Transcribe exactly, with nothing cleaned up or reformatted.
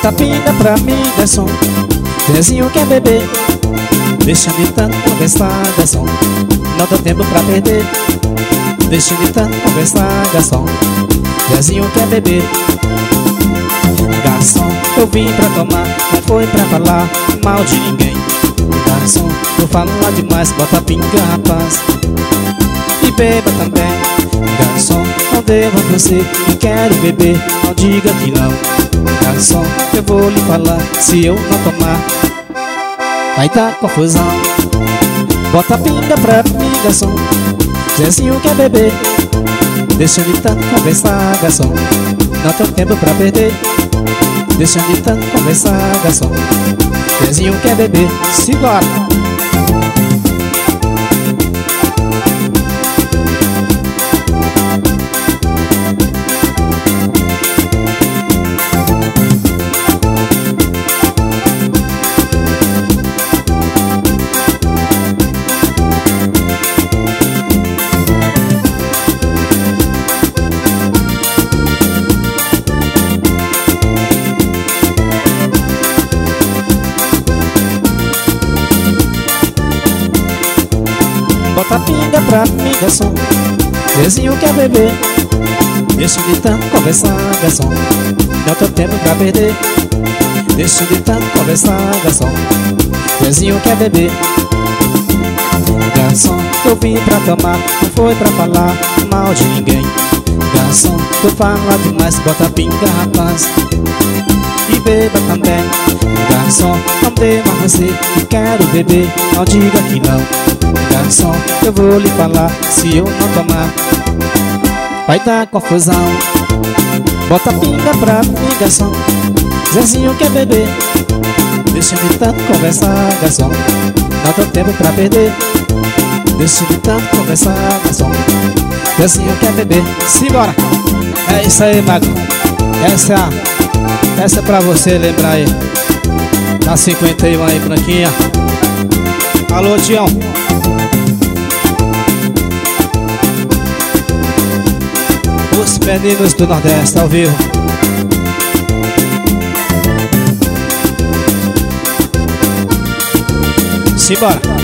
Bota pinga pra mim, garçom. Zezinho quer beber. Deixa de tanto conversar, garçom. Não dá tempo pra perder. Deixa de tanto conversar, garçom. Zezinho quer beber. Garçom, eu vim pra tomar, não foi pra falar mal de ninguém. Garçom, eu falo demais, bota pinga, rapaz. E beba também. Garçom, não devo a você e quero beber, não diga que não. Garçom, eu vou lhe falar, se eu não tomar vai dar confusão. Bota pinga pra mim, garçom. Zezinho quer beber. Deixa de tanto conversar, garçom. Não tem tempo pra perder. Deixa de tanto conversar, garçom. Zezinho quer beber. Simbora! Bota pinga pra mim, garçom. Zezinho quer beber. Deixa de tanto conversar, garçom. Não tem tempo pra perder. Deixa de tanto conversar, garçom. Zezinho quer beber. Garçom, eu vim pra tomar, não foi pra falar mal de ninguém. Garçom, tu fala demais, bota pinga, rapaz. E beba também. Garçom, não devo a você e quero beber, não diga que não. Garçom, eu vou lhe falar, se eu não tomar vai dar confusão. Bota pinga pra mim, garçom. Zezinho quer beber. Deixa de tanto conversar, garçom. Não tem tempo pra perder. Deixa de tanto conversar, garçom. Zezinho quer beber. Simbora! É isso aí, mago. Essa é a... Essa é pra você lembrar aí. Tá cinquenta e um aí, branquinha. Alô, Tião. Os meninos do Nordeste ao vivo. Simbora.